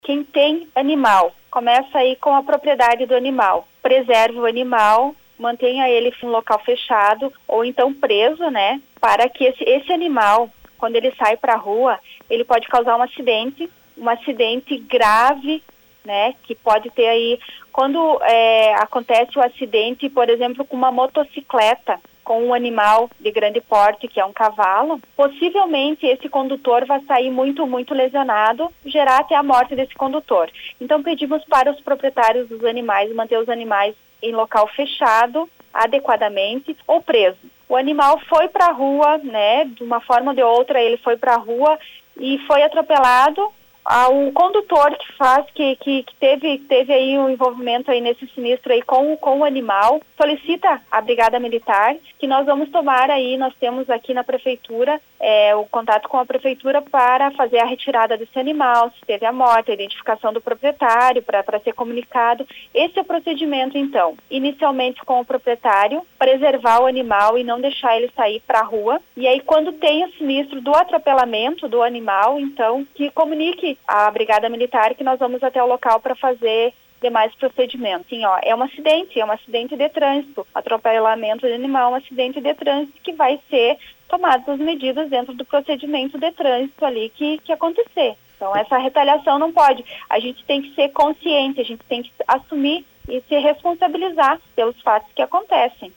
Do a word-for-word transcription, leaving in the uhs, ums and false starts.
Quem tem animal, começa aí com a propriedade do animal. Preserve o animal, mantenha ele em um local fechado ou então preso, né? Para que esse, esse animal, quando ele sai para a rua, ele pode causar um acidente, um acidente grave, né? Que pode ter aí, quando é, acontece o acidente, por exemplo, com uma motocicleta, com um animal de grande porte, que é um cavalo, possivelmente esse condutor vai sair muito, muito lesionado, gerar até a morte desse condutor. Então pedimos para os proprietários dos animais manter os animais em local fechado, adequadamente, ou preso. O animal foi para a rua, né, de uma forma ou de outra ele foi para a rua e foi atropelado. Ah, o condutor que faz, que, que, que teve, teve aí um envolvimento aí nesse sinistro aí com, com o animal, solicita a Brigada Militar, que nós vamos tomar aí, nós temos aqui na Prefeitura, é, o contato com a Prefeitura para fazer a retirada desse animal, se teve a morte, a identificação do proprietário, para ser comunicado. Esse é o procedimento, então. Inicialmente com o proprietário, preservar o animal e não deixar ele sair para a rua. E aí, quando tem o sinistro do atropelamento do animal, então, que comunique a Brigada Militar que nós vamos até o local para fazer demais procedimentos. Sim, ó, é um acidente, é um acidente de trânsito, atropelamento de animal, um acidente de trânsito que vai ser tomadas as medidas dentro do procedimento de trânsito ali que, que acontecer. Então, essa retaliação não pode. A gente tem que ser consciente, a gente tem que assumir e se responsabilizar pelos fatos que acontecem.